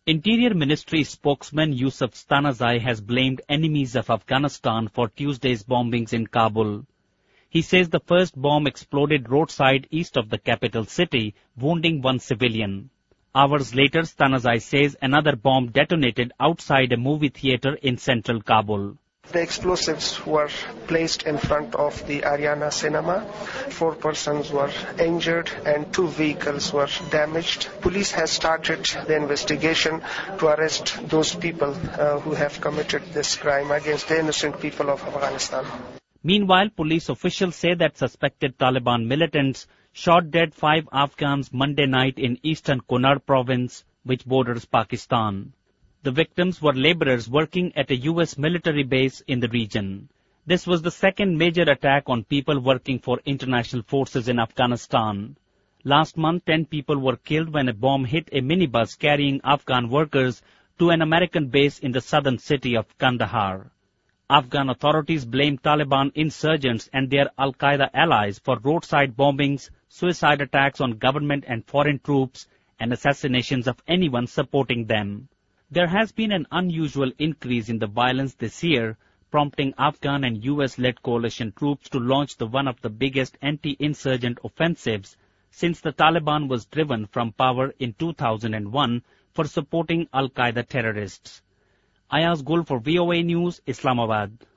Interior Ministry spokesman Yusuf Stanazai has blamed enemies of Afghanistan for Tuesday's bombings in Kabul. He says the first bomb exploded roadside east of the capital city, wounding one civilian. Hours later, Stanazai says another bomb detonated outside a movie theater in central Kabul. The explosives were placed in front of the Ariana cinema. 4 persons were injured and 2 vehicles were damaged. Police has started the investigation to arrest those people who have committed this crime against the innocent people of Afghanistan. Meanwhile, police officials say that suspected Taliban militants shot dead 5 Afghans Monday night in eastern Kunar province, which borders Pakistan. The victims were laborers working at a U.S. military base in the region. This was the second major attack on people working for international forces in Afghanistan. Last month, 10 people were killed when a bomb hit a minibus carrying Afghan workers to an American base in the southern city of Kandahar. Afghan authorities blame Taliban insurgents and their Al-Qaeda allies for roadside bombings, suicide attacks on government and foreign troops, and assassinations of anyone supporting them. There has been an unusual increase in the violence this year, prompting Afghan and U.S.-led coalition troops to launch one of the biggest anti-insurgent offensives since the Taliban was driven from power in 2001 for supporting Al-Qaeda terrorists. Ayaz Gul for VOA News, Islamabad.